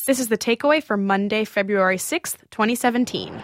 This is the takeaway for Monday, February 6th, 2017.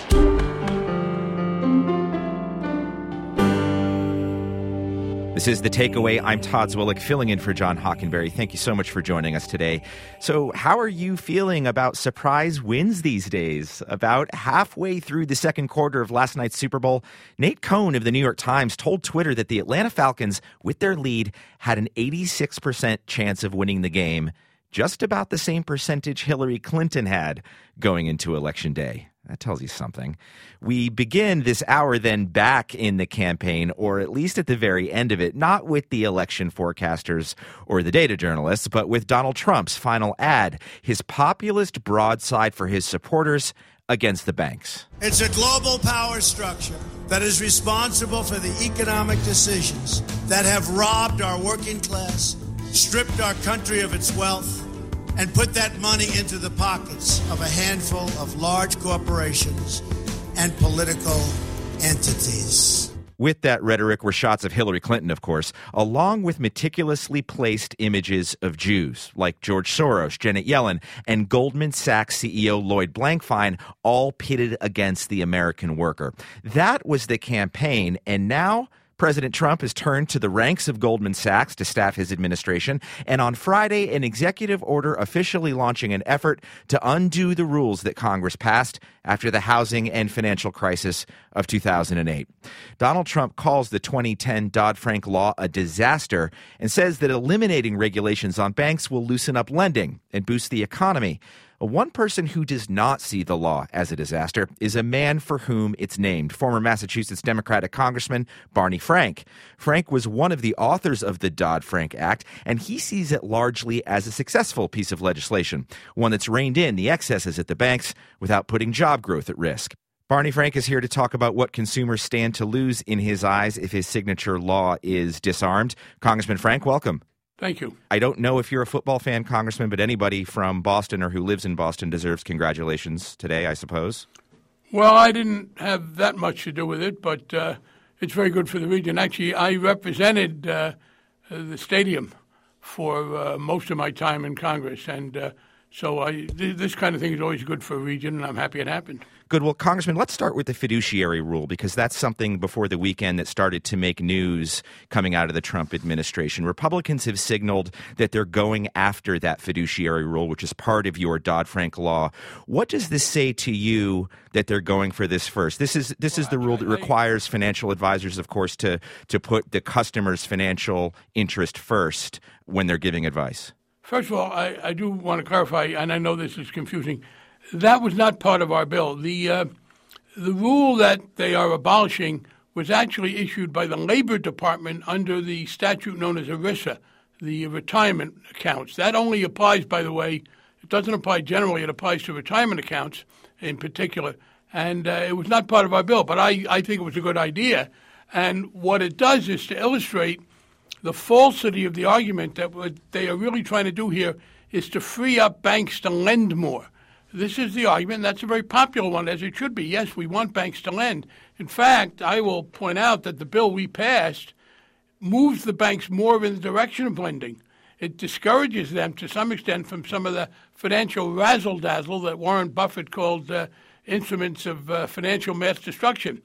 This is The Takeaway. I'm Todd Zwillich, filling in for John Hockenberry. Thank you so much for joining us today. So how are you feeling about surprise wins these days? About halfway through the second quarter of last night's Super Bowl, Nate Cohn of the New York Times told Twitter that the Atlanta Falcons, with their lead, had an 86% chance of winning the game, just about the same percentage Hillary Clinton had going into Election Day. That tells you something. We begin this hour then back in the campaign, or at least at the very end of it, not with the election forecasters or the data journalists, but with Donald Trump's final ad, his populist broadside for his supporters against the banks. It's a global power structure that is responsible for the economic decisions that have robbed our working class, stripped our country of its wealth, and put that money into the pockets of a handful of large corporations and political entities. With that rhetoric were shots of Hillary Clinton, of course, along with meticulously placed images of Jews like George Soros, Janet Yellen, and Goldman Sachs CEO Lloyd Blankfein, all pitted against the American worker. That was the campaign, and now President Trump has turned to the ranks of Goldman Sachs to staff his administration, and on Friday, an executive order officially launching an effort to undo the rules that Congress passed after the housing and financial crisis of 2008. Donald Trump calls the 2010 Dodd-Frank law a disaster and says that eliminating regulations on banks will loosen up lending and boost the economy. One person who does not see the law as a disaster is a man for whom it's named, former Massachusetts Democratic Congressman Barney Frank. Frank was one of the authors of the Dodd-Frank Act, and he sees it largely as a successful piece of legislation, one that's reined in the excesses at the banks without putting job growth at risk. Barney Frank is here to talk about what consumers stand to lose in his eyes if his signature law is disarmed. Congressman Frank, welcome. Thank you. I don't know if you're a football fan, Congressman, but anybody from Boston or who lives in Boston deserves congratulations today, I suppose. Well, I didn't have that much to do with it, but it's very good for the region. Actually, I represented the stadium for most of my time in Congress, and so this kind of thing is always good for a region, and I'm happy it happened. Good. Well, Congressman, let's start with the fiduciary rule, because that's something before the weekend that started to make news coming out of the Trump administration. Republicans have signaled that they're going after that fiduciary rule, which is part of your Dodd-Frank law. What does this say to you that they're going for this first? This is the rule that requires financial advisors, of course, to put the customer's financial interest first when they're giving advice. First of all, I do want to clarify, and I know this is confusing. That was not part of our bill. The rule that they are abolishing was actually issued by the Labor Department under the statute known as ERISA, the retirement accounts. That only applies, by the way, it doesn't apply generally. It applies to retirement accounts in particular. And it was not part of our bill, but I think it was a good idea. And what it does is to illustrate the falsity of the argument that what they are really trying to do here is to free up banks to lend more. This is the argument, and that's a very popular one, as it should be. Yes, we want banks to lend. In fact, I will point out that the bill we passed moves the banks more in the direction of lending. It discourages them to some extent from some of the financial razzle-dazzle that Warren Buffett called instruments of financial mass destruction.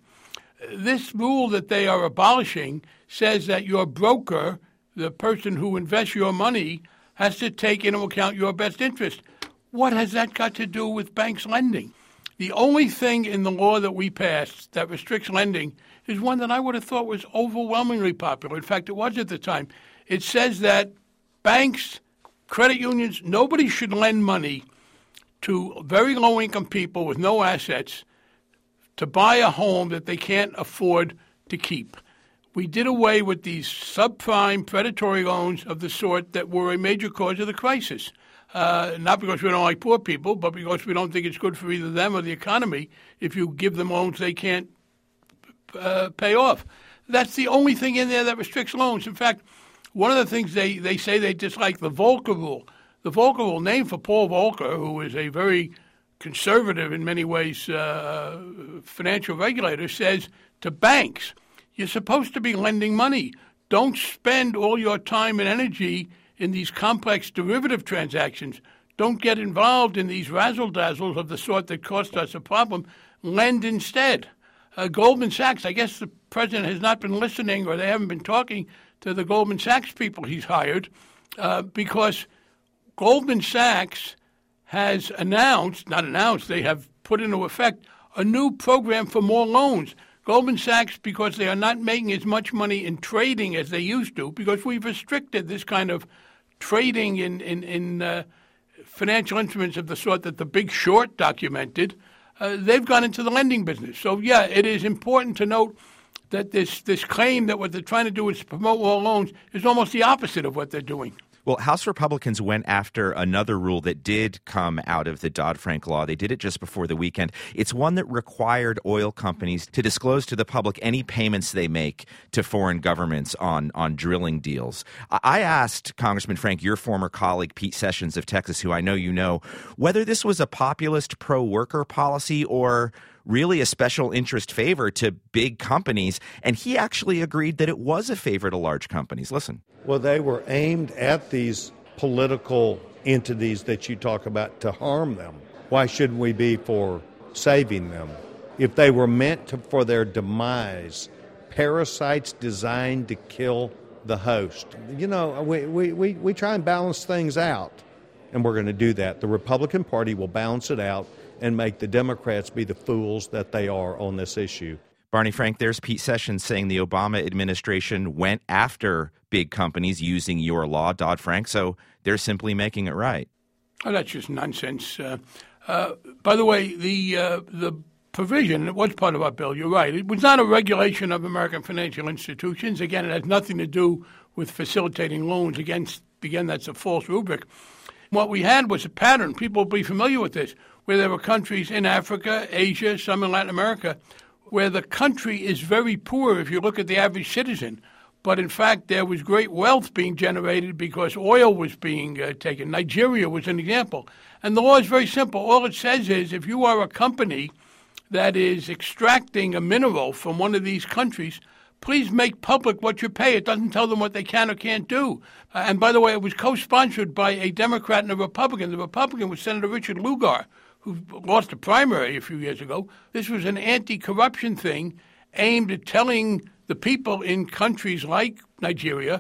This rule that they are abolishing says that your broker, the person who invests your money, has to take into account your best interest. What has that got to do with banks lending? The only thing in the law that we passed that restricts lending is one that I would have thought was overwhelmingly popular. In fact, it was at the time. It says that banks, credit unions, nobody should lend money to very low-income people with no assets to buy a home that they can't afford to keep. We did away with these subprime predatory loans of the sort that were a major cause of the crisis. Not because we don't like poor people, but because we don't think it's good for either them or the economy if you give them loans they can't pay off. That's the only thing in there that restricts loans. In fact, one of the things they say they dislike, the Volcker Rule. The Volcker Rule, named for Paul Volcker, who is a very conservative in many ways financial regulator, says to banks, you're supposed to be lending money. Don't spend all your time and energy in these complex derivative transactions. don't get involved in these razzle-dazzles of the sort that cost us a problem. Lend instead. Goldman Sachs, I guess the president has not been listening, or they haven't been talking to the Goldman Sachs people he's hired, because Goldman Sachs has they have put into effect a new program for more loans. Goldman Sachs, because they are not making as much money in trading as they used to, because we've restricted this kind of trading in financial instruments of the sort that The Big Short documented, they've gone into the lending business. So, yeah, it is important to note that this claim that what they're trying to do is promote more loans is almost the opposite of what they're doing. Well, House Republicans went after another rule that did come out of the Dodd-Frank law. They did it just before the weekend. It's one that required oil companies to disclose to the public any payments they make to foreign governments on drilling deals. I asked Congressman Frank, your former colleague Pete Sessions of Texas, who I know you know, whether this was a populist pro-worker policy or really a special interest favor to big companies, and he actually agreed that it was a favor to large companies. Listen. Well, they were aimed at these political entities that you talk about to harm them. Why shouldn't we be for saving them? If they were meant for their demise, parasites designed to kill the host. You know, we try and balance things out, and we're going to do that. The Republican Party will balance it out and make the Democrats be the fools that they are on this issue. Barney Frank, there's Pete Sessions saying the Obama administration went after big companies using your law, Dodd-Frank, so they're simply making it right. Oh, that's just nonsense. By the way, the provision, it was part of our bill, you're right. It was not a regulation of American financial institutions. Again, it has nothing to do with facilitating loans. Again, that's a false rubric. What we had was a pattern. People will be familiar with this, where there were countries in Africa, Asia, some in Latin America, where the country is very poor if you look at the average citizen. But in fact, there was great wealth being generated because oil was being taken. Nigeria was an example. And the law is very simple. All it says is if you are a company that is extracting a mineral from one of these countries, please make public what you pay. It doesn't tell them what they can or can't do. And by the way, it was co-sponsored by a Democrat and a Republican. The Republican was Senator Richard Lugar, who lost a primary a few years ago. This was an anti-corruption thing aimed at telling the people in countries like Nigeria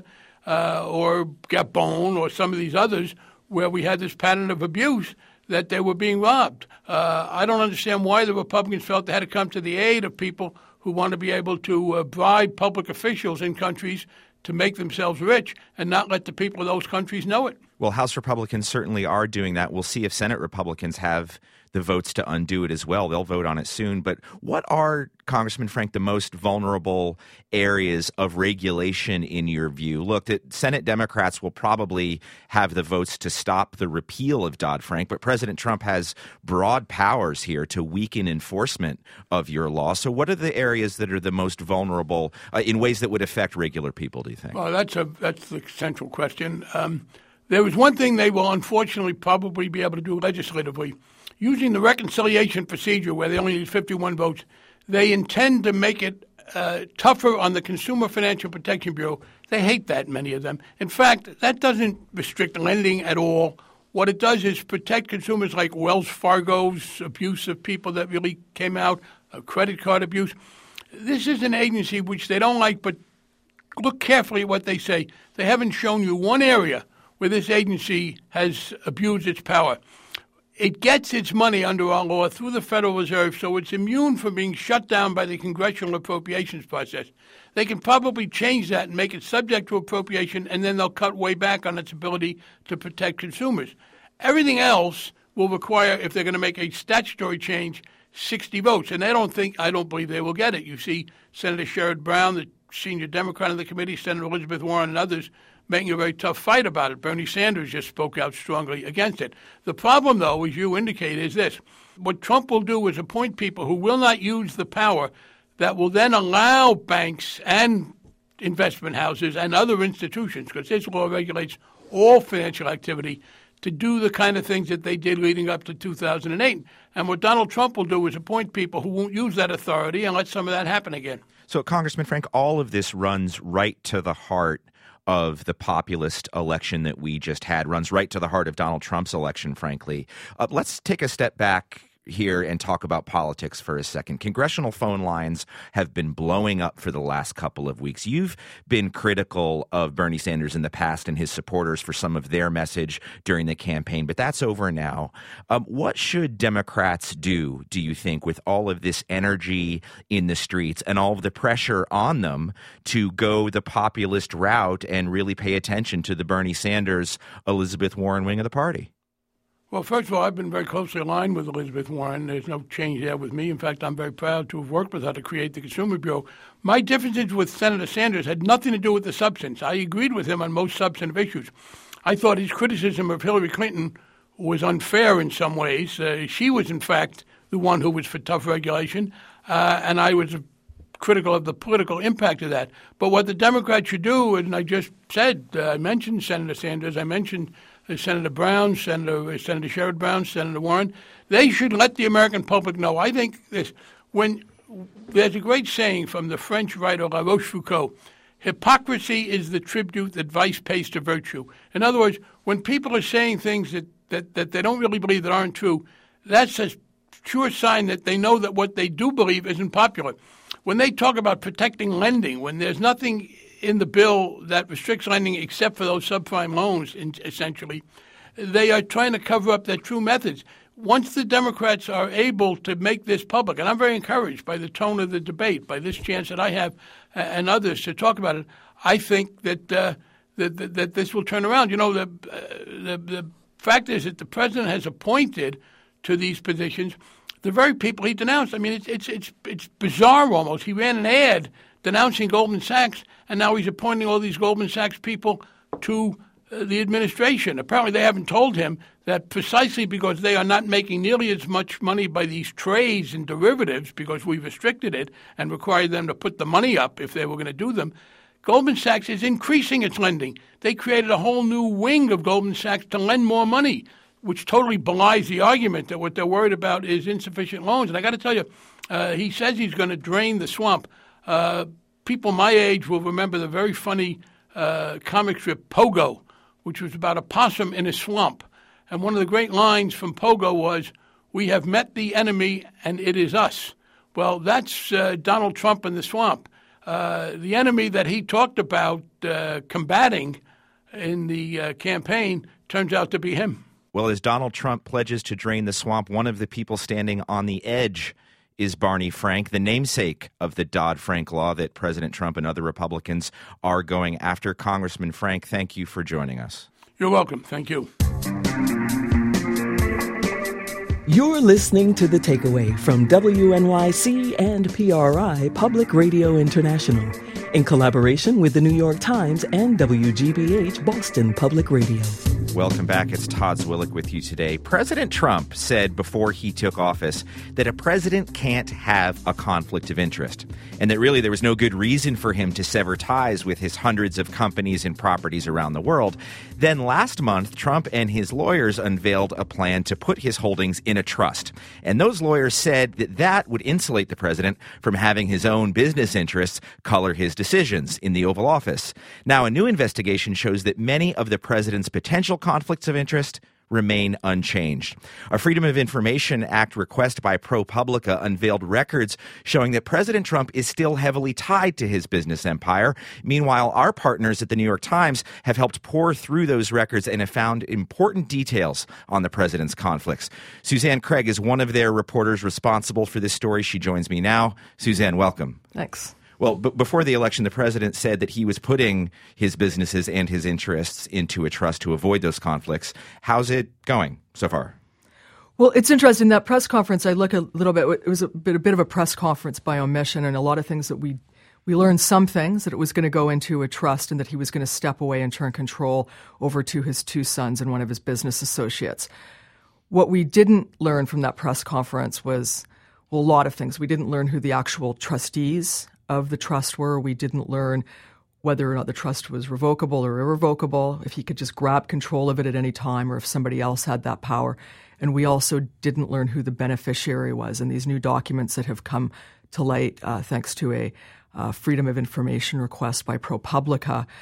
or Gabon or some of these others where we had this pattern of abuse that they were being robbed. I don't understand why the Republicans felt they had to come to the aid of people who want to be able to bribe public officials in countries to make themselves rich and not let the people of those countries know it. Well, House Republicans certainly are doing that. We'll see if Senate Republicans have the votes to undo it as well. They'll vote on it soon. But what are, Congressman Frank, the most vulnerable areas of regulation in your view? Look, the Senate Democrats will probably have the votes to stop the repeal of Dodd-Frank, but President Trump has broad powers here to weaken enforcement of your law. So what are the areas that are the most vulnerable in ways that would affect regular people, do you think? Well, that's the central question. There is one thing they will unfortunately probably be able to do legislatively. Using the reconciliation procedure where they only need 51 votes, they intend to make it tougher on the Consumer Financial Protection Bureau. They hate that, many of them. In fact, that doesn't restrict lending at all. What it does is protect consumers like Wells Fargo's abuse of people that really came out, credit card abuse. This is an agency which they don't like, but look carefully at what they say. They haven't shown you one area where this agency has abused its power. It gets its money under our law through the Federal Reserve, so it's immune from being shut down by the congressional appropriations process. They can probably change that and make it subject to appropriation, and then they'll cut way back on its ability to protect consumers. Everything else will require, if they're going to make a statutory change, 60 votes, and I don't believe they will get it. You see Senator Sherrod Brown, the senior Democrat on the committee, Senator Elizabeth Warren, and others making a very tough fight about it. Bernie Sanders just spoke out strongly against it. The problem, though, as you indicate, is this. What Trump will do is appoint people who will not use the power that will then allow banks and investment houses and other institutions, because this law regulates all financial activity, to do the kind of things that they did leading up to 2008. And what Donald Trump will do is appoint people who won't use that authority and let some of that happen again. So, Congressman Frank, all of this runs right to the heart of the populist election that we just had, runs right to the heart of Donald Trump's election, frankly. Let's take a step back here and talk about politics for a second. Congressional phone lines have been blowing up for the last couple of weeks. You've been critical of Bernie Sanders in the past and his supporters for some of their message during the campaign, but that's over now. What should Democrats do you think, with all of this energy in the streets and all of the pressure on them to go the populist route and really pay attention to the Bernie Sanders, Elizabeth Warren wing of the party? Well, first of all, I've been very closely aligned with Elizabeth Warren. There's no change there with me. In fact, I'm very proud to have worked with her to create the Consumer Bureau. My differences with Senator Sanders had nothing to do with the substance. I agreed with him on most substantive issues. I thought his criticism of Hillary Clinton was unfair in some ways. She was, in fact, the one who was for tough regulation, and I was critical of the political impact of that. But what the Democrats should do, and I just said, I mentioned Senator Sanders, I mentioned Senator Brown, Senator Sherrod Brown, Senator Warren, they should let the American public know. I think this, when there's a great saying from the French writer La Rochefoucauld, hypocrisy is the tribute that vice pays to virtue. In other words, when people are saying things that they don't really believe that aren't true, that's a sure sign that they know that what they do believe isn't popular. When they talk about protecting lending, when there's nothing in the bill that restricts lending except for those subprime loans, essentially, they are trying to cover up their true methods. Once the Democrats are able to make this public, and I'm very encouraged by the tone of the debate, by this chance that I have and others to talk about it, I think that that this will turn around. You know, the fact is that the president has appointed to these positions the very people he denounced. I mean, it's bizarre almost. He ran an ad denouncing Goldman Sachs, and now he's appointing all these Goldman Sachs people to the administration. Apparently they haven't told him that precisely because they are not making nearly as much money by these trades and derivatives, because we restricted it and required them to put the money up if they were going to do them, Goldman Sachs is increasing its lending. They created a whole new wing of Goldman Sachs to lend more money, which totally belies the argument that what they're worried about is insufficient loans. And I got to tell you, he says he's going to drain the swamp. People my age will remember the very funny comic strip Pogo, which was about a possum in a swamp. And one of the great lines from Pogo was, "We have met the enemy and it is us." Well, that's Donald Trump in the swamp. The enemy that he talked about combating in the campaign turns out to be him. Well, as Donald Trump pledges to drain the swamp, one of the people standing on the edge is Barney Frank, the namesake of the Dodd-Frank law that President Trump and other Republicans are going after. Congressman Frank, thank you for joining us. You're welcome. Thank you. You're listening to The Takeaway from WNYC and PRI Public Radio International, in collaboration with the New York Times and WGBH Boston Public Radio. Welcome back. It's Todd Zwillich with you today. President Trump said before he took office that a president can't have a conflict of interest, and that really there was no good reason for him to sever ties with his hundreds of companies and properties around the world. Then last month, Trump and his lawyers unveiled a plan to put his holdings in a trust. And those lawyers said that that would insulate the president from having his own business interests color his decisions in the Oval Office. Now, a new investigation shows that many of the president's potential conflicts of interest remain unchanged. A Freedom of Information Act request by ProPublica unveiled records showing that President Trump is still heavily tied to his business empire. Meanwhile, our partners at the New York Times have helped pore through those records and have found important details on the president's conflicts. Suzanne Craig is one of their reporters responsible for this story. She joins me now. Suzanne, welcome. Thanks. Well, before the election, the president said that he was putting his businesses and his interests into a trust to avoid those conflicts. How's it going so far? Well, it's interesting. That press conference, I look a little bit, it was a bit of a press conference by omission, and a lot of things that we learned some things, that it was going to go into a trust and that he was going to step away and turn control over to his two sons and one of his business associates. What we didn't learn from that press conference was, well, a lot of things. We didn't learn who the actual trustees of the trust were. We didn't learn whether or not the trust was revocable or irrevocable, if he could just grab control of it at any time or if somebody else had that power. And we also didn't learn who the beneficiary was. And these new documents that have come to light thanks to a Freedom of Information request by ProPublica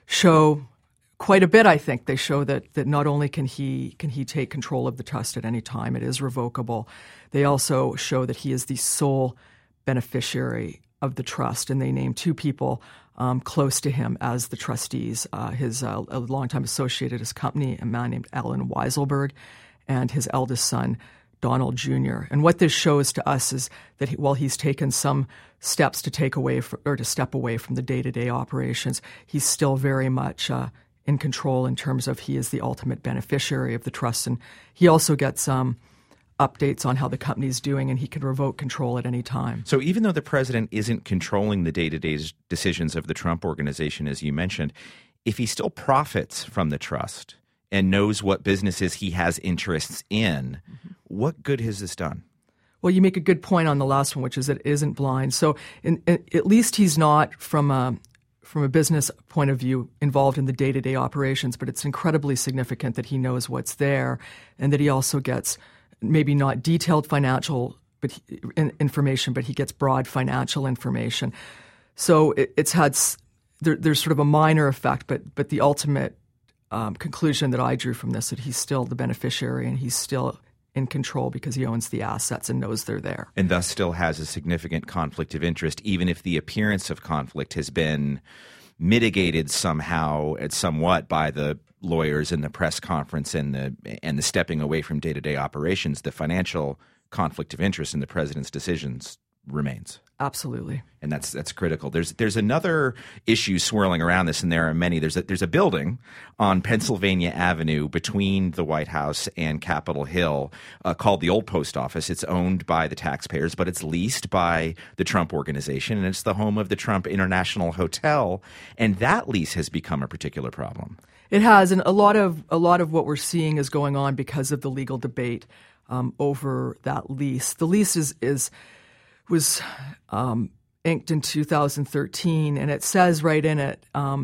show quite a bit, I think. They show that not only can he take control of the trust at any time, it is revocable. They also show that he is the sole beneficiary of the trust, and they name two people close to him as the trustees. His a longtime associate at his company, a man named Alan Weiselberg, and his eldest son, Donald Jr. And what this shows to us is that while he's taken some steps to step away from the day-to-day operations, he's still very much in control in terms of he is the ultimate beneficiary of the trust. And he also gets updates on how the company's doing, and he can revoke control at any time. So even though the president isn't controlling the day-to-day decisions of the Trump Organization, as you mentioned, if he still profits from the trust and knows what businesses he has interests in, what good has this done? Well, you make a good point on the last one, which is that it isn't blind. So at least he's not, from a business point of view, involved in the day-to-day operations, but it's incredibly significant that he knows what's there and that he also gets maybe not detailed financial information, but he gets broad financial information. So it's had there's sort of a minor effect, but the ultimate conclusion that I drew from this, that he's still the beneficiary and he's still in control because he owns the assets and knows they're there. And thus still has a significant conflict of interest, even if the appearance of conflict has been mitigated somehow and somewhat by the lawyers in the press conference and the stepping away from day-to-day operations. The financial conflict of interest in the president's decisions remains. Absolutely. And that's critical. There's another issue swirling around this, and there are many. There's a building on Pennsylvania Avenue between the White House and Capitol Hill called the Old Post Office. It's owned by the taxpayers, but it's leased by the Trump Organization, and it's the home of the Trump International Hotel. And that lease has become a particular problem. It has, and a lot of what we're seeing is going on because of the legal debate over that lease. The lease was inked in 2013, and it says right in it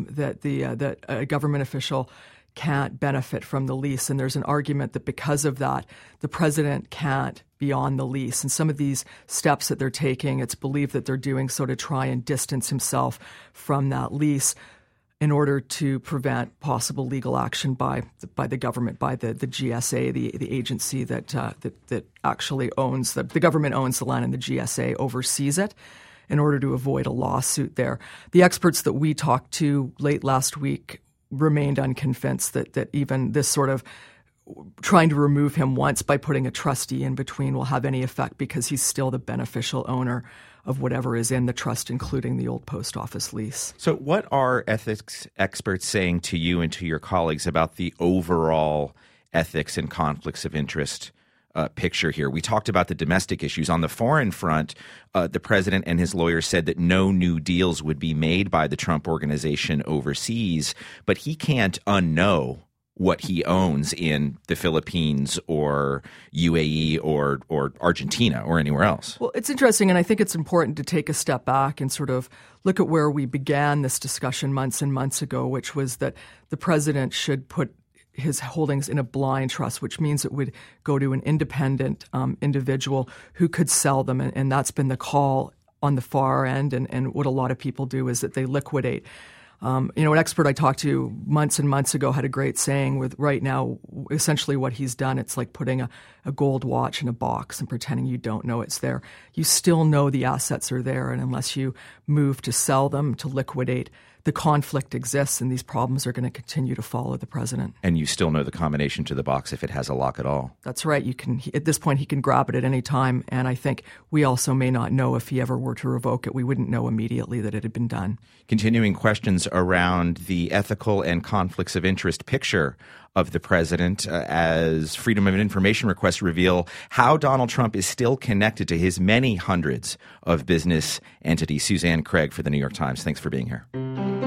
that a government official can't benefit from the lease. And there's an argument that because of that, the president can't be on the lease. And some of these steps that they're taking, it's believed that they're doing so to try and distance himself from that lease in order to prevent possible legal action by the government, by the GSA, the agency that actually owns the government owns the land and the GSA oversees it, in order to avoid a lawsuit there. The experts that we talked to late last week remained unconvinced that even this sort of trying to remove him once by putting a trustee in between will have any effect, because he's still the beneficial owner of whatever is in the trust, including the Old Post Office lease. So what are ethics experts saying to you and to your colleagues about the overall ethics and conflicts of interest picture here? We talked about the domestic issues. On the foreign front, the president and his lawyers said that no new deals would be made by the Trump Organization overseas, but he can't unknow what he owns in the Philippines or UAE or Argentina or anywhere else. Well, it's interesting, and I think it's important to take a step back and sort of look at where we began this discussion months and months ago, which was that the president should put his holdings in a blind trust, which means it would go to an independent individual who could sell them. And that's been the call on the far end. And what a lot of people do is that they liquidate. An expert I talked to months and months ago had a great saying with right now, essentially what he's done, it's like putting a gold watch in a box and pretending you don't know it's there. You still know the assets are there, and unless you move to sell them, to liquidate, the conflict exists, and these problems are going to continue to follow the president. And you still know the combination to the box if it has a lock at all. That's right. At this point, he can grab it at any time, and I think we also may not know if he ever were to revoke it. We wouldn't know immediately that it had been done. Continuing questions around the ethical and conflicts of interest picture of the president as Freedom of Information requests reveal how Donald Trump is still connected to his many hundreds of business entities. Suzanne Craig for the New York Times. Thanks for being here.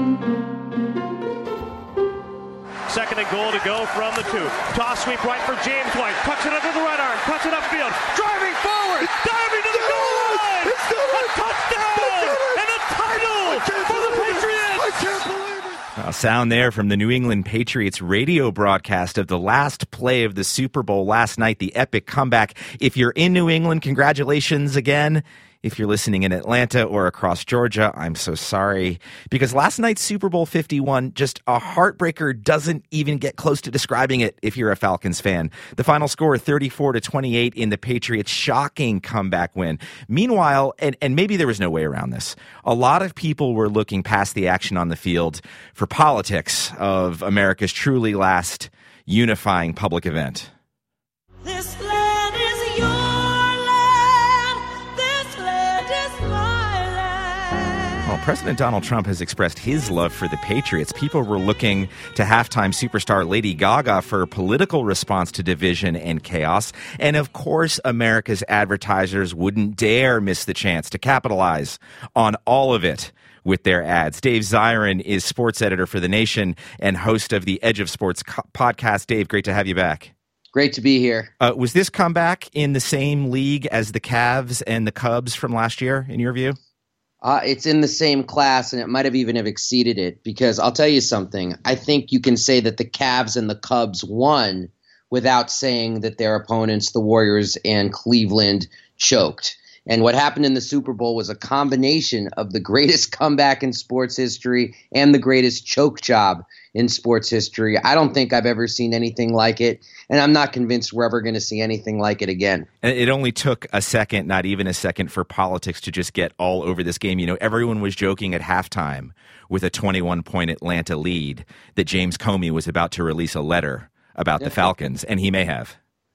Second and goal to go from the 2. Toss sweep right for James White. Tucks it under the right arm. Cuts it upfield. Driving forward. Diving to the goal line. A touchdown. And a title for the Patriots. I can't believe it. Sound there from the New England Patriots radio broadcast of the last play of the Super Bowl last night, the epic comeback. If you're in New England, congratulations again. If you're listening in Atlanta or across Georgia, I'm so sorry. Because last night's Super Bowl 51, just a heartbreaker, doesn't even get close to describing it if you're a Falcons fan. The final score, 34-28 in the Patriots' shocking comeback win. Meanwhile, and maybe there was no way around this, a lot of people were looking past the action on the field for politics of America's truly last unifying public event. This land is your land. This land is my land. Well, President Donald Trump has expressed his love for the Patriots. People were looking to halftime superstar Lady Gaga for a political response to division and chaos. And of course, America's advertisers wouldn't dare miss the chance to capitalize on all of it with their ads. Dave Zirin is sports editor for The Nation and host of the Edge of Sports podcast. Dave, great to have you back. Great to be here. Was this comeback in the same league as the Cavs and the Cubs from last year, in your view? It's in the same class, and it might have even exceeded it, because I'll tell you something. I think you can say that the Cavs and the Cubs won without saying that their opponents, the Warriors and Cleveland, choked. And what happened in the Super Bowl was a combination of the greatest comeback in sports history and the greatest choke job in sports history. I don't think I've ever seen anything like it, and I'm not convinced we're ever going to see anything like it again. And it only took a second, not even a second, for politics to just get all over this game. You know, everyone was joking at halftime with a 21-point Atlanta lead that James Comey was about to release a letter about the Falcons, and he may have.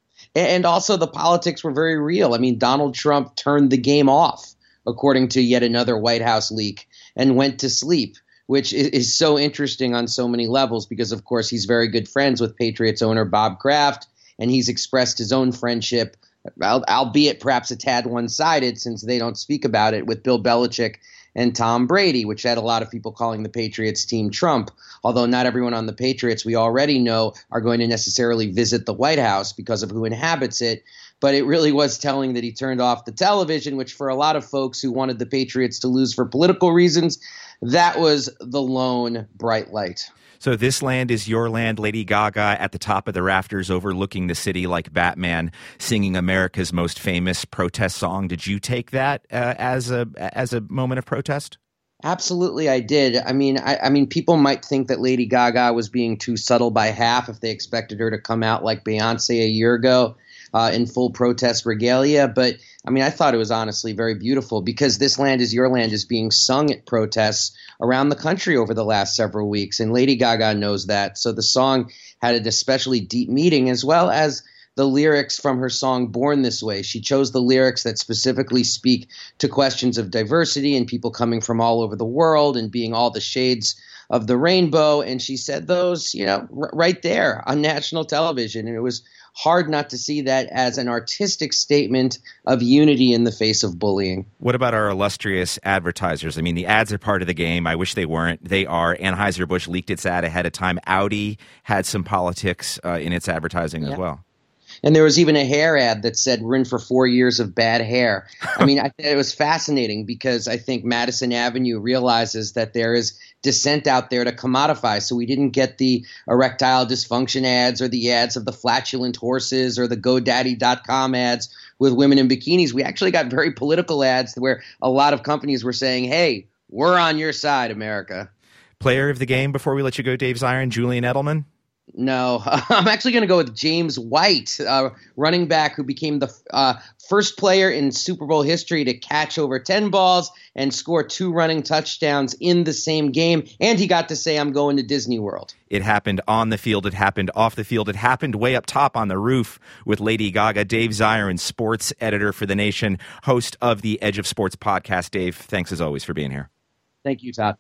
And also the politics were very real. I mean, Donald Trump turned the game off, according to yet another White House leak, and went to sleep, which is so interesting on so many levels because, of course, he's very good friends with Patriots owner Bob Kraft, and he's expressed his own friendship, albeit perhaps a tad one-sided since they don't speak about it, with Bill Belichick and Tom Brady, which had a lot of people calling the Patriots team Trump, although not everyone on the Patriots we already know are going to necessarily visit the White House because of who inhabits it. But it really was telling that he turned off the television, which for a lot of folks who wanted the Patriots to lose for political reasons, that was the lone bright light. So this land is your land. Lady Gaga at the top of the rafters overlooking the city like Batman, singing America's most famous protest song. Did you take that as a moment of protest? Absolutely, I did. I mean, people might think that Lady Gaga was being too subtle by half if they expected her to come out like Beyonce a year ago in full protest regalia. But I mean, I thought it was honestly very beautiful because This Land is Your Land is being sung at protests around the country over the last several weeks. And Lady Gaga knows that. So the song had an especially deep meaning, as well as the lyrics from her song Born This Way. She chose the lyrics that specifically speak to questions of diversity and people coming from all over the world and being all the shades of the rainbow. And she said those, right there on national television. And it was hard not to see that as an artistic statement of unity in the face of bullying. What about our illustrious advertisers? I mean, the ads are part of the game. I wish they weren't. They are. Anheuser-Busch leaked its ad ahead of time. Audi had some politics in its advertising as well. And there was even a hair ad that said, "We're in for 4 years of bad hair." I mean, it was fascinating because I think Madison Avenue realizes that there is dissent out there to commodify. So we didn't get the erectile dysfunction ads or the ads of the flatulent horses or the GoDaddy.com ads with women in bikinis. We actually got very political ads where a lot of companies were saying, "Hey, we're on your side, America." Player of the game before we let you go, Dave Zirin, Julian Edelman? No, I'm actually going to go with James White, running back who became the first player in Super Bowl history to catch over 10 balls and score 2 running touchdowns in the same game. And he got to say, "I'm going to Disney World." It happened on the field. It happened off the field. It happened way up top on the roof with Lady Gaga. Dave Zirin, sports editor for The Nation, host of the Edge of Sports podcast. Dave, thanks as always for being here. Thank you, Todd.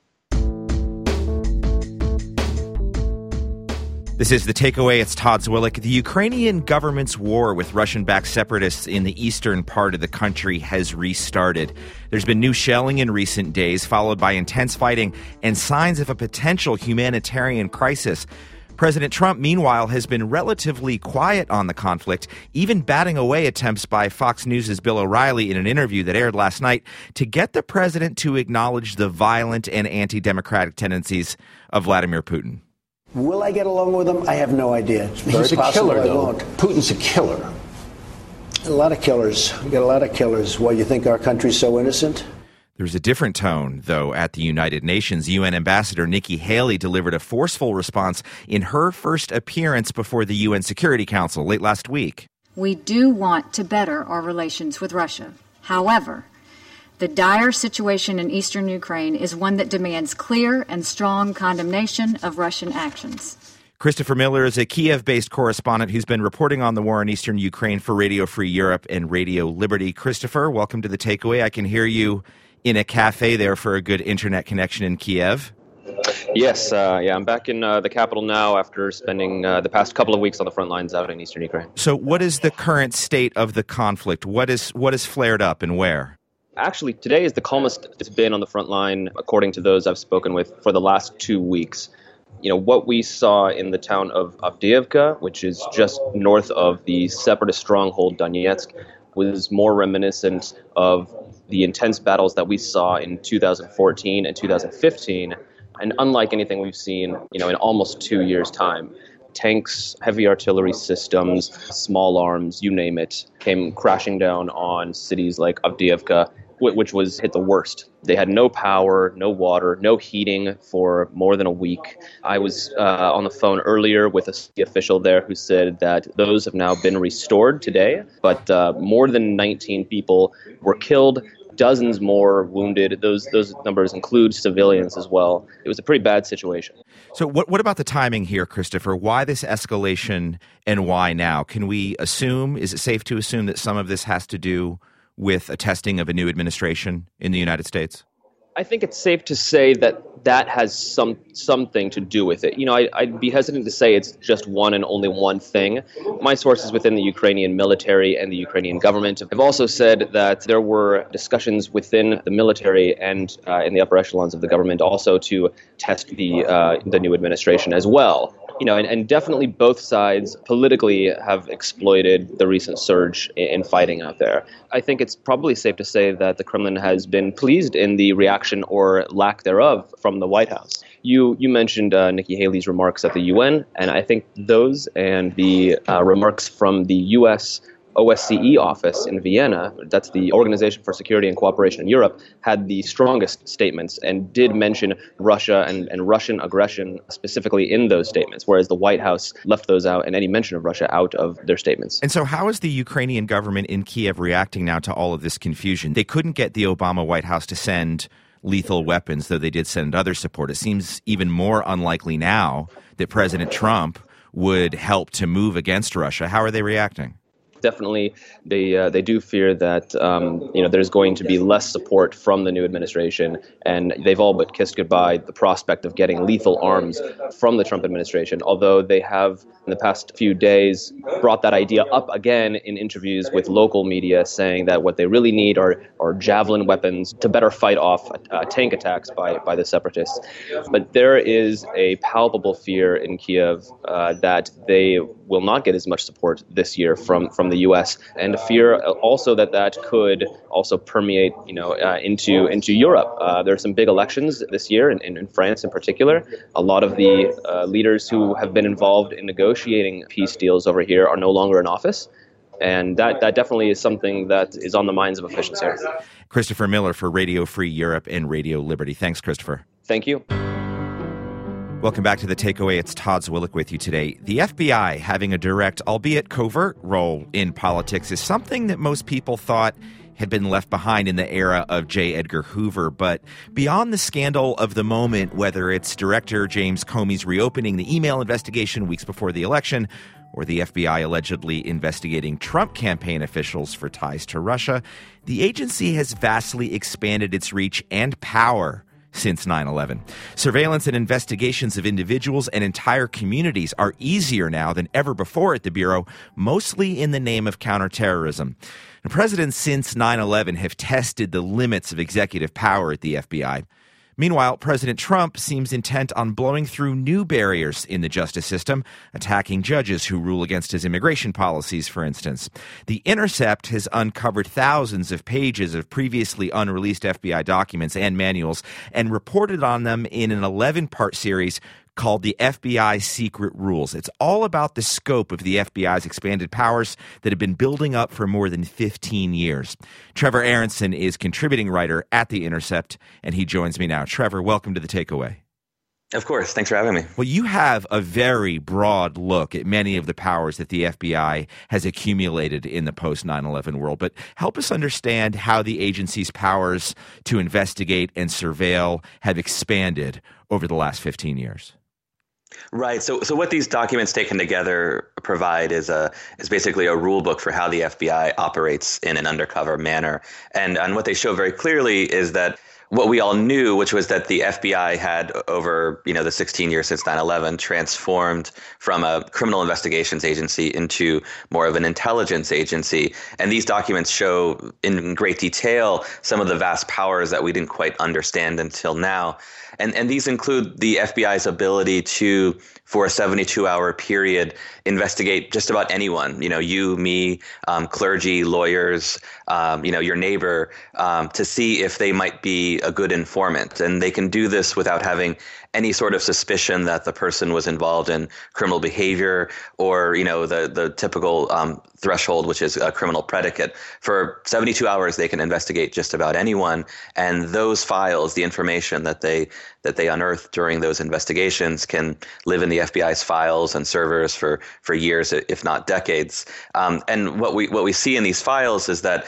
This is The Takeaway. It's Todd Zwillich. The Ukrainian government's war with Russian-backed separatists in the eastern part of the country has restarted. There's been new shelling in recent days, followed by intense fighting and signs of a potential humanitarian crisis. President Trump, meanwhile, has been relatively quiet on the conflict, even batting away attempts by Fox News' Bill O'Reilly in an interview that aired last night to get the president to acknowledge the violent and anti-democratic tendencies of Vladimir Putin. Will I get along with him? I have no idea. It's very He's a possible killer, I though. won't. Putin's a killer. A lot of killers. We got a lot of killers. Why, you think our country's so innocent? There's a different tone, though, at the United Nations. UN Ambassador Nikki Haley delivered a forceful response in her first appearance before the UN Security Council late last week. We do want to better our relations with Russia. However, the dire situation in eastern Ukraine is one that demands clear and strong condemnation of Russian actions. Christopher Miller is a Kiev-based correspondent who's been reporting on the war in eastern Ukraine for Radio Free Europe and Radio Liberty. Christopher, welcome to The Takeaway. I can hear you in a cafe there for a good internet connection in Kiev. Yes, I'm back in the capital now after spending the past couple of weeks on the front lines out in eastern Ukraine. So what is the current state of the conflict? What is flared up and where? Actually, today is the calmest it's been on the front line, according to those I've spoken with, for the last 2 weeks. You know, what we saw in the town of Avdiivka, which is just north of the separatist stronghold Donetsk, was more reminiscent of the intense battles that we saw in 2014 and 2015, and unlike anything we've seen, in almost 2 years' time. Tanks, heavy artillery systems, small arms, you name it, came crashing down on cities like Avdiivka, which was hit the worst. They had no power, no water, no heating for more than a week. I was on the phone earlier with a city official there who said that those have now been restored today, but more than 19 people were killed, dozens more wounded. Those numbers include civilians as well. It was a pretty bad situation. So what about the timing here, Christopher? Why this escalation and why now? Can we assume, is it safe to assume that some of this has to do with a testing of a new administration in the United States? I think it's safe to say that has something to do with it. I'd be hesitant to say it's just one and only one thing. My sources within the Ukrainian military and the Ukrainian government have also said that there were discussions within the military and in the upper echelons of the government also to test the new administration as well. And definitely both sides politically have exploited the recent surge in fighting out there. I think it's probably safe to say that the Kremlin has been pleased in the reaction or lack thereof from the White House. You mentioned Nikki Haley's remarks at the UN, and I think those and the remarks from the U.S. OSCE office in Vienna, that's the Organization for Security and Cooperation in Europe, had the strongest statements and did mention Russia and Russian aggression specifically in those statements, whereas the White House left those out and any mention of Russia out of their statements. And so how is the Ukrainian government in Kiev reacting now to all of this confusion? They couldn't get the Obama White House to send lethal weapons, though they did send other support. It seems even more unlikely now that President Trump would help to move against Russia. How are they reacting? Definitely, they do fear that there's going to be less support from the new administration, and they've all but kissed goodbye the prospect of getting lethal arms from the Trump administration, although they have in the past few days brought that idea up again in interviews with local media, saying that what they really need are javelin weapons to better fight off tank attacks by the separatists. But there is a palpable fear in Kiev that they will not get as much support this year from the U.S. and a fear also that could also permeate into Europe. There are some big elections this year in France in particular. A lot of the leaders who have been involved in negotiating peace deals over here are no longer in office. And that definitely is something that is on the minds of officials here. Christopher Miller for Radio Free Europe and Radio Liberty. Thanks, Christopher. Thank you. Welcome back to The Takeaway. It's Todd Zwillich with you today. The FBI having a direct, albeit covert, role in politics is something that most people thought had been left behind in the era of J. Edgar Hoover. But beyond the scandal of the moment, whether it's Director James Comey's reopening the email investigation weeks before the election, or the FBI allegedly investigating Trump campaign officials for ties to Russia, the agency has vastly expanded its reach and power since 9/11. Surveillance and investigations of individuals and entire communities are easier now than ever before at the Bureau, mostly in the name of counterterrorism. And presidents since 9/11 have tested the limits of executive power at the FBI. Meanwhile, President Trump seems intent on blowing through new barriers in the justice system, attacking judges who rule against his immigration policies, for instance. The Intercept has uncovered thousands of pages of previously unreleased FBI documents and manuals and reported on them in an 11-part series called the FBI Secret Rules. It's all about the scope of the FBI's expanded powers that have been building up for more than 15 years. Trevor Aaronson is contributing writer at The Intercept, and he joins me now. Trevor, welcome to The Takeaway. Of course. Thanks for having me. Well, you have a very broad look at many of the powers that the FBI has accumulated in the post-9/11 world. But help us understand how the agency's powers to investigate and surveil have expanded over the last 15 years. Right. So what these documents taken together provide is basically a rule book for how the FBI operates in an undercover manner. And what they show very clearly is that what we all knew, which was that the FBI had over, the 16 years since 9/11 transformed from a criminal investigations agency into more of an intelligence agency. And these documents show in great detail some of the vast powers that we didn't quite understand until now. And these include the FBI's ability to, for a 72-hour period, investigate just about anyone, you, me, clergy, lawyers, your neighbor, to see if they might be a good informant. And they can do this without having any sort of suspicion that the person was involved in criminal behavior or, the typical threshold, which is a criminal predicate. For 72 hours, they can investigate just about anyone. And those files, the information that they unearth during those investigations, can live in the FBI's files and servers for years, if not decades. And what we see in these files is that,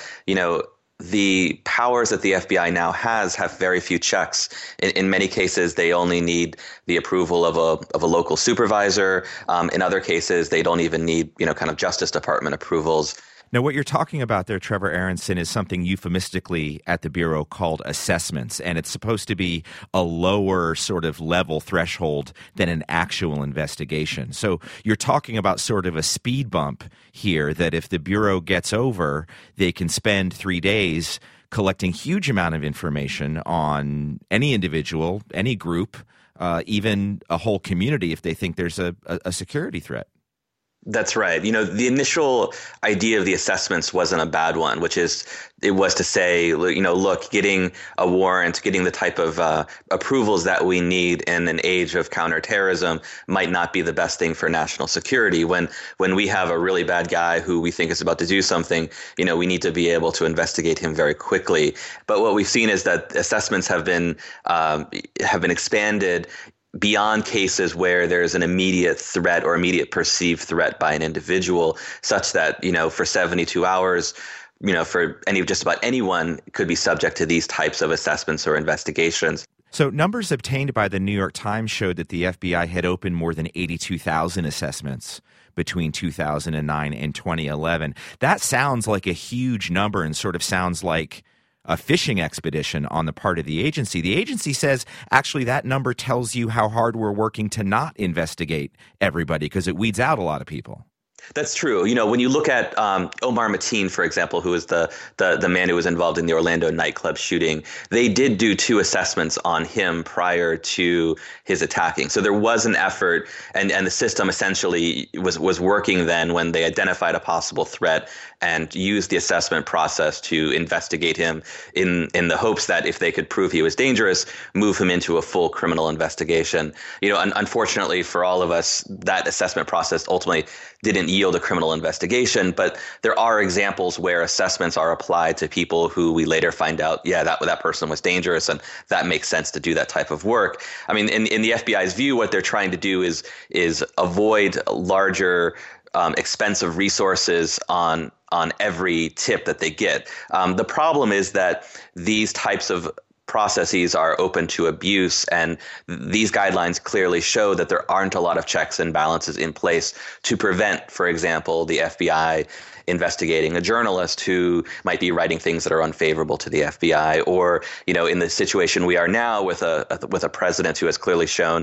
the powers that the FBI now have very few checks. In many cases, they only need the approval of a local supervisor. In other cases, they don't even need, kind of Justice Department approvals. Now, what you're talking about there, Trevor Aaronson, is something euphemistically at the Bureau called assessments, and it's supposed to be a lower sort of level threshold than an actual investigation. So you're talking about sort of a speed bump here that if the Bureau gets over, they can spend 3 days collecting huge amount of information on any individual, any group, even a whole community if they think there's a security threat. That's right. The initial idea of the assessments wasn't a bad one, it was to say, look, getting a warrant, getting the type of approvals that we need in an age of counterterrorism might not be the best thing for national security. When we have a really bad guy who we think is about to do something, we need to be able to investigate him very quickly. But what we've seen is that assessments have been expanded beyond cases where there's an immediate threat or immediate perceived threat by an individual, such that, for 72 hours, for just about anyone could be subject to these types of assessments or investigations. So numbers obtained by the New York Times showed that the FBI had opened more than 82,000 assessments between 2009 and 2011. That sounds like a huge number and sort of sounds like a fishing expedition on the part of the agency. The agency says actually that number tells you how hard we're working to not investigate everybody because it weeds out a lot of people. That's true. When you look at Omar Mateen, for example, who is the man who was involved in the Orlando nightclub shooting, they did do 2 assessments on him prior to his attacking. So there was an effort, and the system essentially was working then when they identified a possible threat and used the assessment process to investigate him in the hopes that if they could prove he was dangerous, move him into a full criminal investigation. Unfortunately for all of us, that assessment process ultimately didn't yield a criminal investigation, but there are examples where assessments are applied to people who we later find out, that person was dangerous, and that makes sense to do that type of work. I mean, in the FBI's view, what they're trying to do is avoid larger expensive resources on every tip that they get. The problem is that these types of processes are open to abuse, and these guidelines clearly show that there aren't a lot of checks and balances in place to prevent, for example, the FBI investigating a journalist who might be writing things that are unfavorable to the FBI, or in the situation we are now with a president who has clearly shown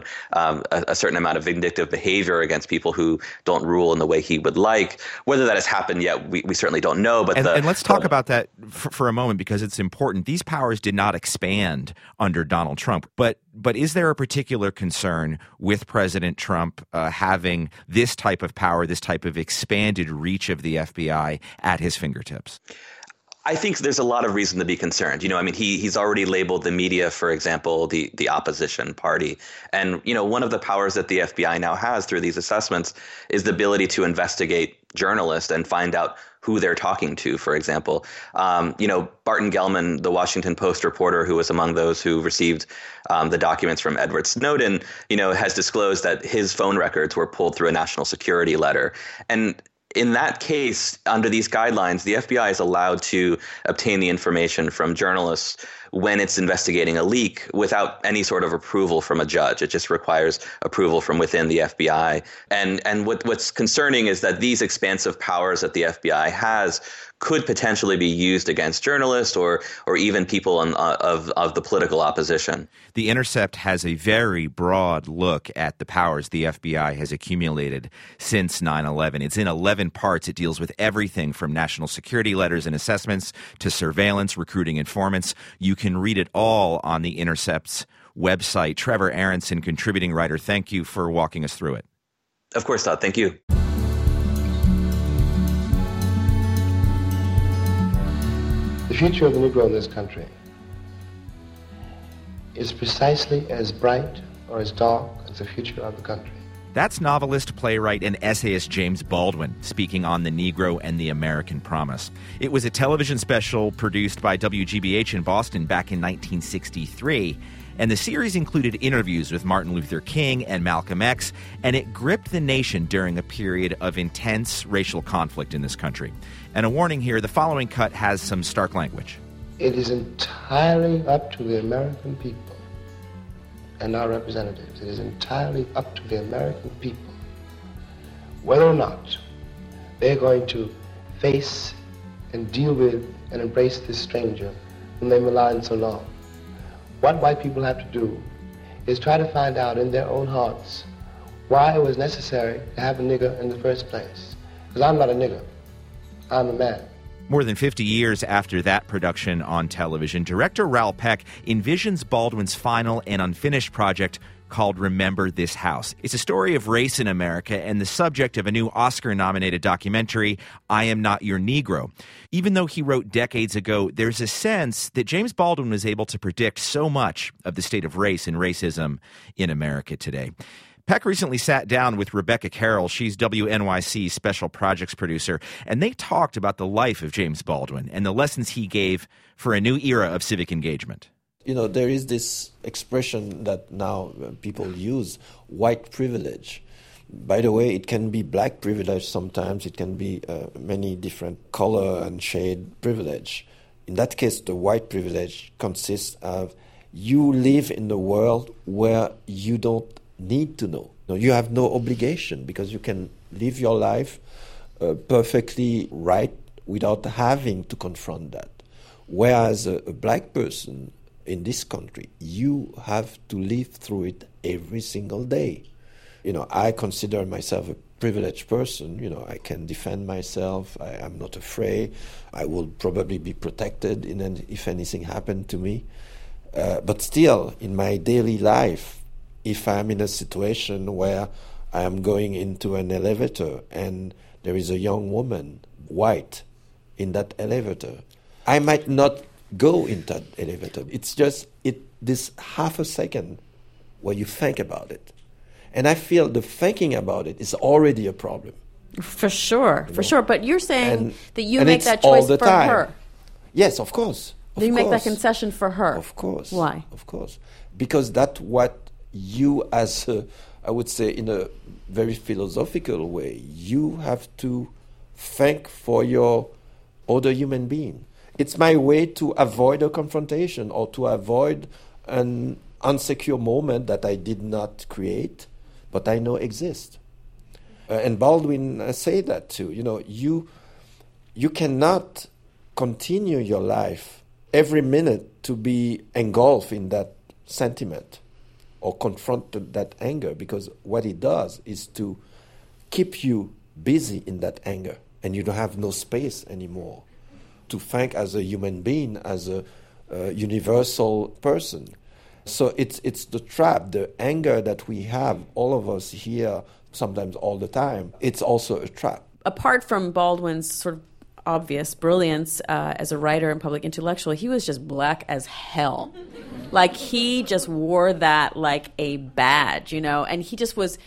a certain amount of vindictive behavior against people who don't rule in the way he would like. Whether that has happened yet, we certainly don't know. But and let's talk about that for a moment, because it's important. These powers did not expand under Donald Trump, but is there a particular concern with President Trump having this type of power, this type of expanded reach of the FBI at his fingertips? I think there's a lot of reason to be concerned. He's already labeled the media, for example, the opposition party. And, one of the powers that the FBI now has through these assessments is the ability to investigate journalists and find out who they're talking to, for example. Barton Gellman, the Washington Post reporter who was among those who received the documents from Edward Snowden, has disclosed that his phone records were pulled through a national security letter. And in that case, under these guidelines, the FBI is allowed to obtain the information from journalists when it's investigating a leak without any sort of approval from a judge. It just requires approval from within the FBI. And what's concerning is that these expansive powers that the FBI has could potentially be used against journalists or even people of the political opposition. The Intercept has a very broad look at the powers the FBI has accumulated since 9/11. It's in 11 parts. It deals with everything from national security letters and assessments to surveillance, recruiting informants. You can read it all on the Intercept's website. Trevor Aronson, contributing writer, thank you for walking us through it. Of course, Todd. Thank you. The future of the Negro in this country is precisely as bright or as dark as the future of the country. That's novelist, playwright, and essayist James Baldwin speaking on the Negro and the American Promise. It was a television special produced by WGBH in Boston back in 1963, and the series included interviews with Martin Luther King and Malcolm X, and it gripped the nation during a period of intense racial conflict in this country. And a warning here, the following cut has some stark language. It is entirely up to the American people and our representatives. It is entirely up to the American people whether or not they're going to face and deal with and embrace this stranger whom they maligned so long. What white people have to do is try to find out in their own hearts why it was necessary to have a nigger in the first place. Because I'm not a nigger. I'm a man. More than 50 years after that production on television, director Raoul Peck envisions Baldwin's final and unfinished project called Remember This House. It's a story of race in America and the subject of a new Oscar-nominated documentary, I Am Not Your Negro. Even though he wrote decades ago, there's a sense that James Baldwin was able to predict so much of the state of race and racism in America today. Peck recently sat down with Rebecca Carroll. She's WNYC's special projects producer, and they talked about the life of James Baldwin and the lessons he gave for a new era of civic engagement. There is this expression that now people use, white privilege. By the way, it can be black privilege sometimes. It can be many different color and shade privilege. In that case, the white privilege consists of you live in the world where you don't need to know. You have no obligation because you can live your life perfectly right without having to confront that. Whereas a black person in this country, you have to live through it every single day. I consider myself a privileged person. I can defend myself. I'm not afraid. I will probably be protected if anything happened to me. But still, in my daily life, if I'm in a situation where I am going into an elevator and there is a young woman, white, in that elevator, I might not go in that elevator. It's just this half a second where you think about it. And I feel the thinking about it is already a problem. For sure. But you're saying that you make that choice for her. Yes, of course. You make that concession for her. Of course. Why? Of course. Because that's what you, as I would say in a very philosophical way, you have to think for your other human being. It's my way to avoid a confrontation or to avoid an insecure moment that I did not create, but I know exists. And Baldwin said that too. You cannot continue your life every minute to be engulfed in that sentiment or confront that anger, because what it does is to keep you busy in that anger, and you don't have no space anymore to think as a human being, as a universal person. So it's the trap, the anger that we have, all of us here, sometimes all the time. It's also a trap. Apart from Baldwin's sort of obvious brilliance as a writer and public intellectual, he was just black as hell. Like, he just wore that like a badge, you know, and he just was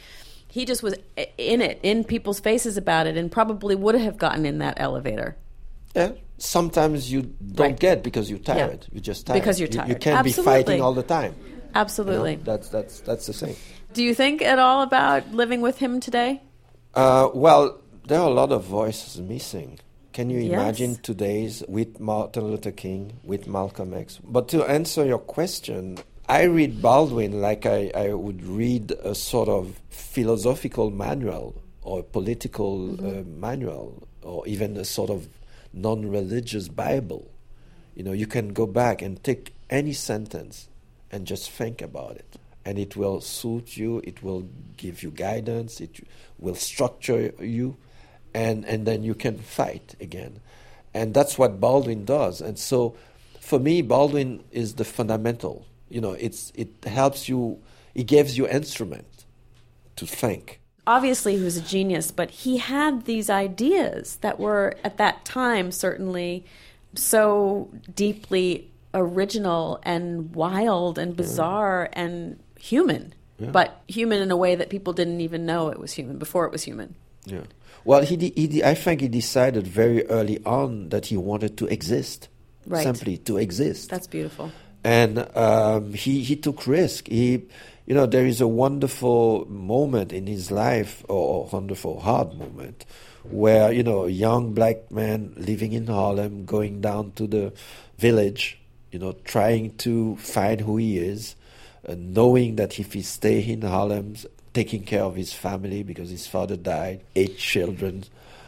in people's faces about it, and probably would have gotten in that elevator. Yeah. Sometimes you don't get because you're tired. Yeah. You're just tired. Because you're tired. You can't be fighting all the time. Absolutely. You know, that's the thing. Do you think at all about living with him today? Well, there are a lot of voices missing. Can you imagine today's with Martin Luther King, with Malcolm X? But to answer your question, I read Baldwin like I would read a sort of philosophical manual or political manual, or even a sort of non-religious Bible. You know, you can go back and take any sentence and just think about it. And it will suit you, it will give you guidance, it will structure you, and then you can fight again. And that's what Baldwin does. And so for me, Baldwin is the fundamental. You know, it helps you, it gives you instrument to think. Obviously, he was a genius, but he had these ideas that were, at that time, certainly so deeply original and wild and bizarre and human, but human in a way that people didn't even know it was human before it was human. Yeah. Well, I think he decided very early on that he wanted to exist, simply to exist. That's beautiful. And he took risk. You know, there is a wonderful moment in his life, or a wonderful hard moment, where, you know, a young black man living in Harlem, going down to the village, you know, trying to find who he is, knowing that if he stay in Harlem, taking care of his family because his father died, 8 children,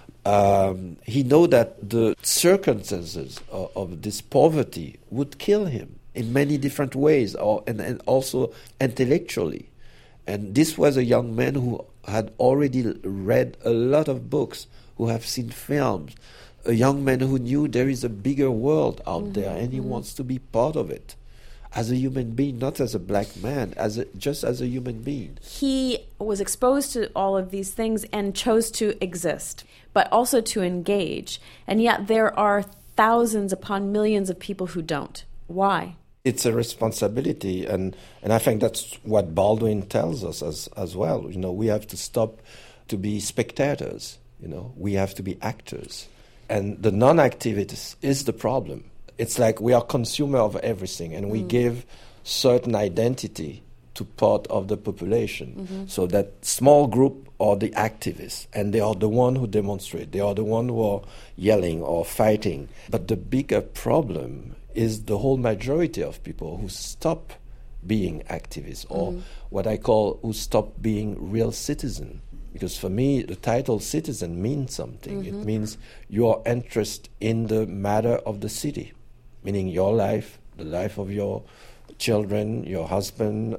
he know that the circumstances of this poverty would kill him in many different ways, and also intellectually. And this was a young man who had already read a lot of books, who have seen films, a young man who knew there is a bigger world out there, and he wants to be part of it. As a human being, not as a black man, just as a human being. He was exposed to all of these things and chose to exist, but also to engage. And yet there are thousands upon millions of people who don't. Why? It's a responsibility, and I think that's what Baldwin tells us as well. You know, we have to stop to be spectators. You know, we have to be actors. And the non-activity is the problem. It's like we are consumer of everything, and we give certain identity to part of the population. So that small group are the activists, and they are the one who demonstrate. They are the one who are yelling or fighting. But the bigger problem is the whole majority of people who stop being activists, or what I call who stop being real citizen. Because for me, the title citizen means something. It means your interest in the matter of the city, meaning your life, the life of your children, your husband,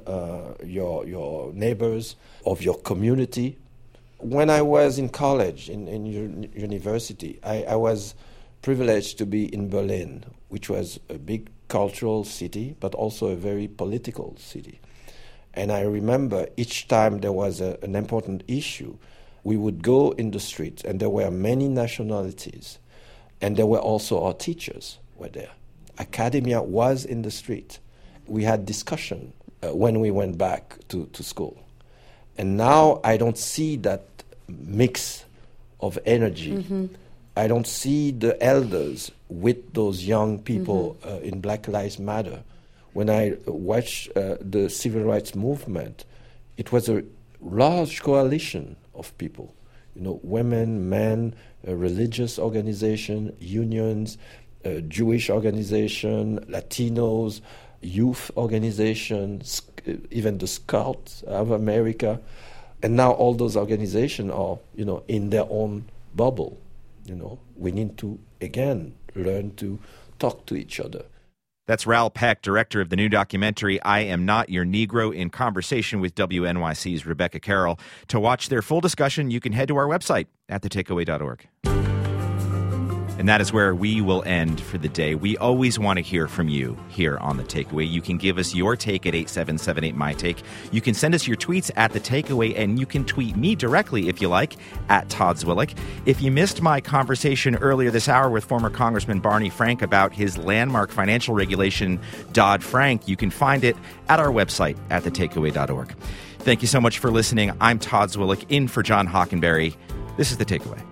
your neighbors, of your community. When I was in college, in university, I was privileged to be in Berlin, which was a big cultural city, but also a very political city. And I remember each time there was an important issue, we would go in the streets, and there were many nationalities, and there were also our teachers were there. Academia was in the street. We had discussion when we went back to school. And now I don't see that mix of energy. I don't see the elders with those young people in Black Lives Matter. When I watched the civil rights movement, it was a large coalition of people. You know, women, men, religious organization, unions, Jewish organization, Latinos, youth organizations, even the Scouts of America. And now all those organizations are, you know, in their own bubble. You know, we need to, again, learn to talk to each other. That's Raoul Peck, director of the new documentary, I Am Not Your Negro, in conversation with WNYC's Rebecca Carroll. To watch their full discussion, you can head to our website at thetakeaway.org. And that is where we will end for the day. We always want to hear from you here on The Takeaway. You can give us your take at 8778MyTake. You can send us your tweets at The Takeaway, and you can tweet me directly, if you like, at Todd Zwillich. If you missed my conversation earlier this hour with former Congressman Barney Frank about his landmark financial regulation, Dodd-Frank, you can find it at our website at thetakeaway.org. Thank you so much for listening. I'm Todd Zwillich, in for John Hockenberry. This is The Takeaway.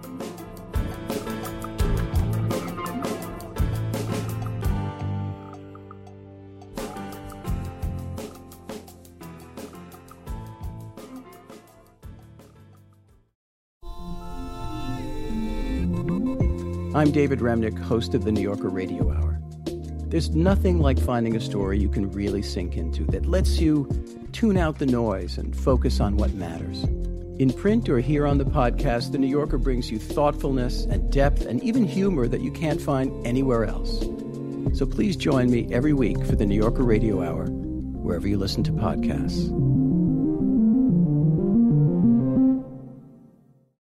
I'm David Remnick, host of the New Yorker Radio Hour. There's nothing like finding a story you can really sink into that lets you tune out the noise and focus on what matters. In print or here on the podcast, The New Yorker brings you thoughtfulness and depth and even humor that you can't find anywhere else. So please join me every week for the New Yorker Radio Hour, wherever you listen to podcasts.